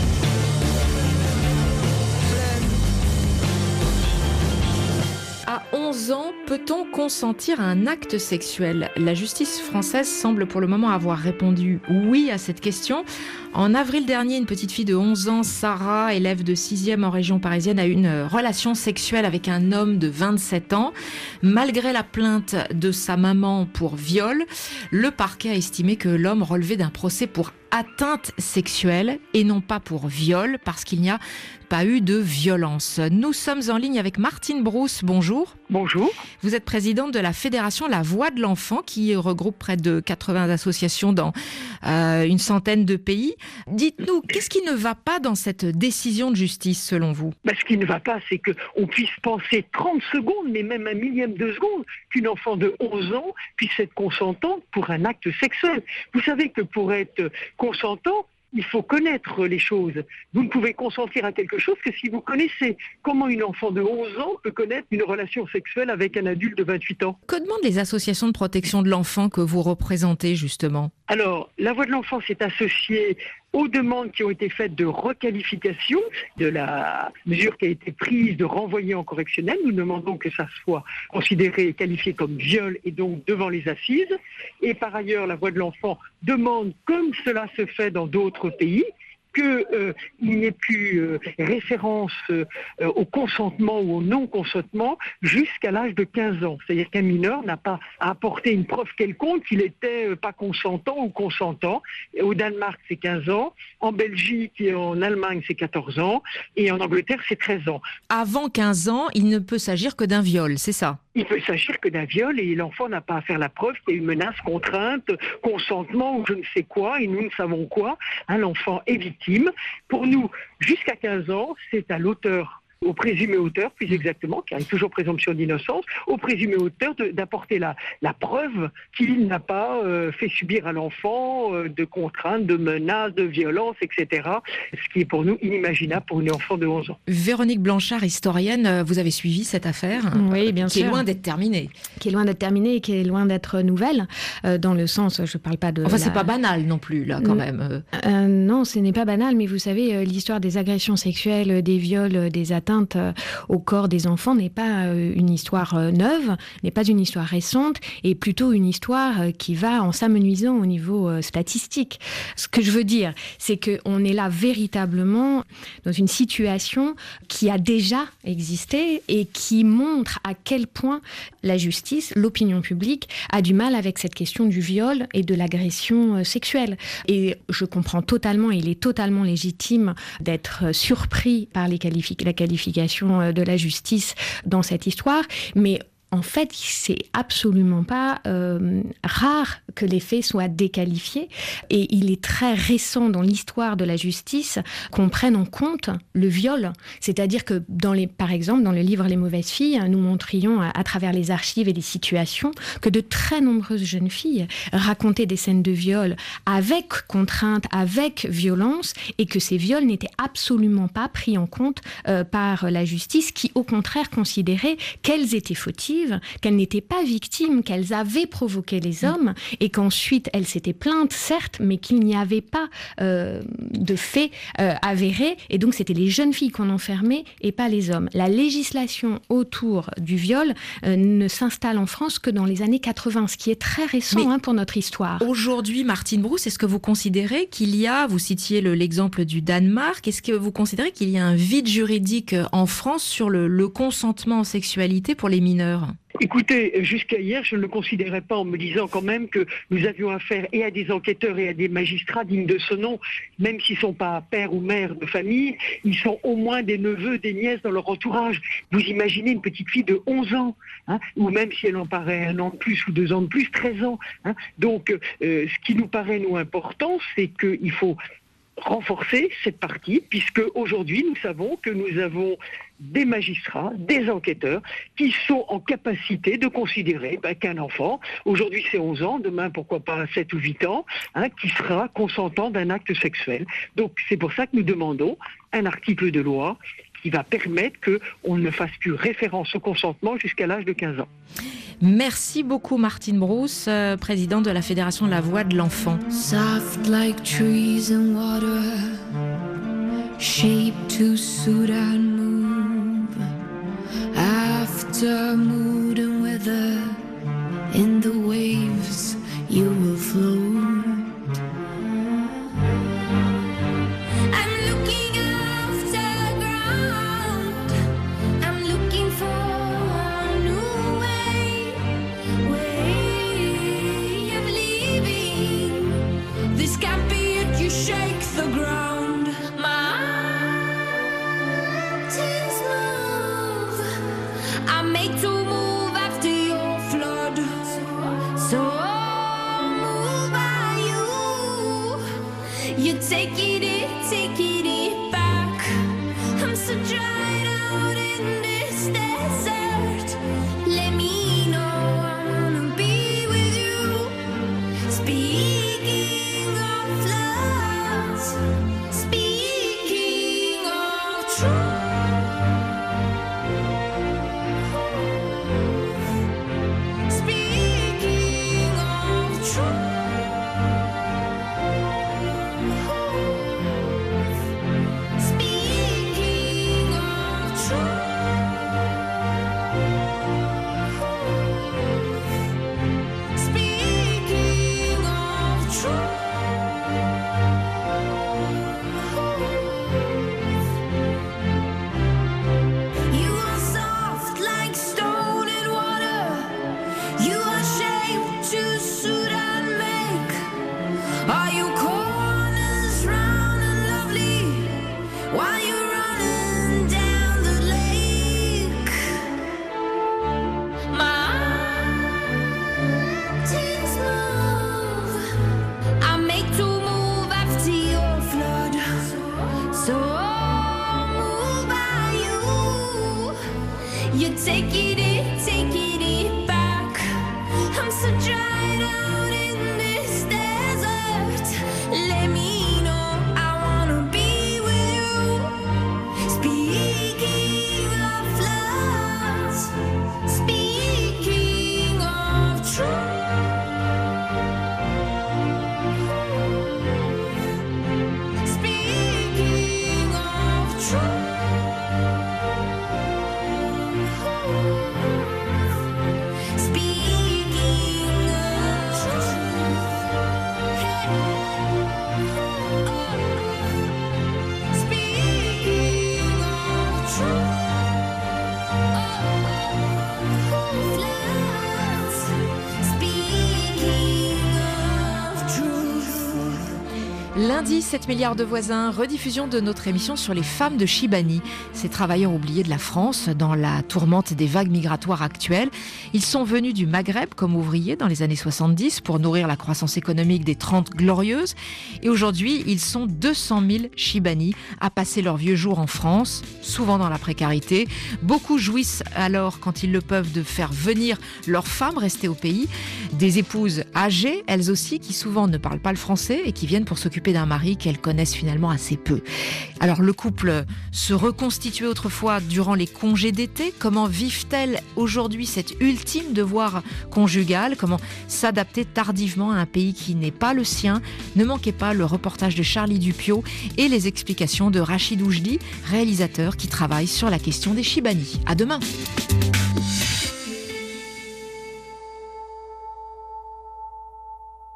À onze ans, peut-on consentir à un acte sexuel? La justice française semble pour le moment avoir répondu oui à cette question. En avril dernier, une petite fille de onze ans, Sarah, élève de sixième en région parisienne, a eu une relation sexuelle avec un homme de vingt-sept ans. Malgré la plainte de sa maman pour viol, le parquet a estimé que l'homme relevait d'un procès pour atteinte sexuelle et non pas pour viol, parce qu'il n'y a pas eu de violence. Nous sommes en ligne avec Martine Brousse. Bonjour. Bonjour. Vous êtes présidente de la fédération La Voix de l'Enfant, qui regroupe près de quatre-vingts associations dans euh, une centaine de pays. Dites-nous, qu'est-ce qui ne va pas dans cette décision de justice, selon vous? Ben, ce qui ne va pas, c'est qu'on puisse penser trente secondes, mais même un millième de seconde, qu'une enfant de onze ans puisse être consentante pour un acte sexuel. Vous savez que pour être consentant, il faut connaître les choses. Vous ne pouvez consentir à quelque chose que si vous connaissez. Comment une enfant de onze ans peut connaître une relation sexuelle avec un adulte de vingt-huit ans? Que demandent les associations de protection de l'enfant que vous représentez, justement? Alors, la Voix de l'Enfant s'est associée aux demandes qui ont été faites de requalification de la mesure qui a été prise de renvoyer en correctionnel. Nous demandons que ça soit considéré et qualifié comme viol et donc devant les assises. Et par ailleurs, la Voix de l'Enfant demande, comme cela se fait dans d'autres pays, qu'il euh, n'y ait plus euh, référence euh, au consentement ou au non-consentement jusqu'à l'âge de quinze ans. C'est-à-dire qu'un mineur n'a pas à apporter une preuve quelconque qu'il était euh, pas consentant ou consentant. Et au Danemark, c'est quinze ans. En Belgique et en Allemagne, c'est quatorze ans. Et en Angleterre, c'est treize ans. Avant quinze ans, il ne peut s'agir que d'un viol, c'est ça? Il peut s'agir que d'un viol et l'enfant n'a pas à faire la preuve qu'il y a une menace, contrainte, consentement ou je ne sais quoi, et nous ne savons quoi. Hein, l'enfant est victime. Pour nous, jusqu'à quinze ans, c'est à l'auteur, au présumé auteur, plus exactement, car il y a toujours présomption d'innocence, au présumé auteur de, d'apporter la, la preuve qu'il n'a pas euh, fait subir à l'enfant euh, de contraintes, de menaces, de violences, et cetera. Ce qui est pour nous inimaginable pour une enfant de onze ans. Véronique Blanchard, historienne, vous avez suivi cette affaire? Oui, bien qui sûr. Qui est loin d'être terminée. Qui est loin d'être terminée et qui est loin d'être nouvelle, euh, dans le sens, je ne parle pas de... Enfin, la... c'est pas banal non plus, là, quand même. Euh, euh, non, ce n'est pas banal, mais vous savez, euh, l'histoire des agressions sexuelles, des viols, euh, des atteintes au corps des enfants n'est pas une histoire neuve, n'est pas une histoire récente, et plutôt une histoire qui va en s'amenuisant au niveau statistique. Ce que je veux dire, c'est qu'on est là véritablement dans une situation qui a déjà existé et qui montre à quel point la justice, l'opinion publique, a du mal avec cette question du viol et de l'agression sexuelle. Et je comprends totalement, et il est totalement légitime d'être surpris par les qualifi- la qualification de la justice dans cette histoire, mais en fait, c'est absolument pas euh, rare que les faits soient déqualifiés, et il est très récent dans l'histoire de la justice qu'on prenne en compte le viol. C'est-à-dire que, dans les, par exemple, dans le livre Les mauvaises filles, nous montrions à, à travers les archives et les situations que de très nombreuses jeunes filles racontaient des scènes de viol avec contrainte, avec violence, et que ces viols n'étaient absolument pas pris en compte euh, par la justice, qui au contraire considérait qu'elles étaient fautives, qu'elles n'étaient pas victimes, qu'elles avaient provoqué les hommes, et qu'ensuite elles s'étaient plaintes, certes, mais qu'il n'y avait pas euh, de faits euh, avérés, et donc c'était les jeunes filles qu'on enfermait et pas les hommes. La législation autour du viol euh, ne s'installe en France que dans les années quatre-vingts, ce qui est très récent hein, pour notre histoire. Aujourd'hui, Martine Brousse, est-ce que vous considérez qu'il y a, vous citiez le, l'exemple du Danemark, est-ce que vous considérez qu'il y a un vide juridique en France sur le, le consentement en sexualité pour les mineurs ? Écoutez, jusqu'à hier, je ne le considérais pas, en me disant quand même que nous avions affaire et à des enquêteurs et à des magistrats dignes de ce nom, même s'ils ne sont pas père ou mère de famille, ils sont au moins des neveux, des nièces dans leur entourage. Vous imaginez une petite fille de onze ans, hein, ou même si elle en paraît un an de plus ou deux ans de plus, treize ans. Hein. Donc, euh, ce qui nous paraît, nous, important, c'est qu'il faut renforcer cette partie, puisque aujourd'hui nous savons que nous avons des magistrats, des enquêteurs qui sont en capacité de considérer ben, qu'un enfant, aujourd'hui c'est onze ans, demain pourquoi pas sept ou huit ans, hein, qui sera consentant d'un acte sexuel. Donc c'est pour ça que nous demandons un article de loi qui va permettre qu'on ne fasse plus référence au consentement jusqu'à l'âge de quinze ans. Merci beaucoup Martine Brousse, euh, présidente de la Fédération de la Voix de l'Enfant. Soft like trees and water, shape to suit and move, after mood and weather, in the waves you will float. Take it in, take it in back. I'm so dried out in this desert. Let me know I wanna be with you. Speaking of floods, speaking of truth. Speaking of truth. Lundi, sept milliards de voisins, rediffusion de notre émission sur les femmes de Chibani, ces travailleurs oubliés de la France dans la tourmente des vagues migratoires actuelles. Ils sont venus du Maghreb comme ouvriers dans les années soixante-dix pour nourrir la croissance économique des Trente Glorieuses. Et aujourd'hui, ils sont deux cent mille Chibani à passer leurs vieux jours en France, souvent dans la précarité. Beaucoup jouissent alors, quand ils le peuvent, de faire venir leurs femmes restées au pays. Des épouses âgées, elles aussi, qui souvent ne parlent pas le français et qui viennent pour s'occuper d'un mari qu'elles connaissent finalement assez peu. Alors le couple se reconstituait autrefois durant les congés d'été. Comment vivent-elles aujourd'hui cet ultime devoir conjugal? Comment s'adapter tardivement à un pays qui n'est pas le sien? Ne manquez pas le reportage de Charlie Dupiot et les explications de Rachid Oujdi, réalisateur qui travaille sur la question des Chibani. À demain.